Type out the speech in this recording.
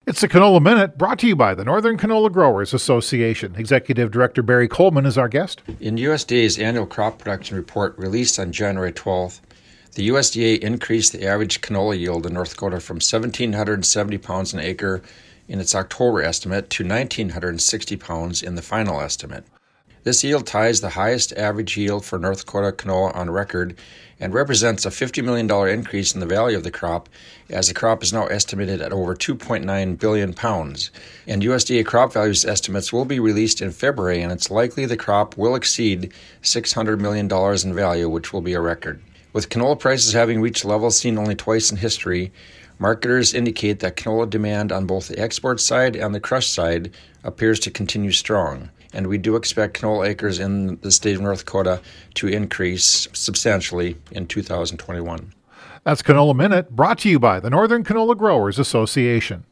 It's the Canola Minute, brought to you by the Northern Canola Growers Association. Executive Director Barry Coleman is our guest. In USDA's annual crop production report released on January 12th, the USDA increased the average canola yield in North Dakota from 1,770 pounds an acre in its October estimate to 1,960 pounds in the final estimate. This yield ties the highest average yield for North Dakota canola on record and represents a $50 million increase in the value of the crop, as the crop is now estimated at over 2.9 billion pounds. And USDA crop values estimates will be released in February, and it's likely the crop will exceed $600 million in value, which will be a record. With canola prices having reached levels seen only twice in history, marketers indicate that canola demand on both the export side and the crush side appears to continue strong. And we do expect canola acres in the state of North Dakota to increase substantially in 2021. That's Canola Minute, brought to you by the Northern Canola Growers Association.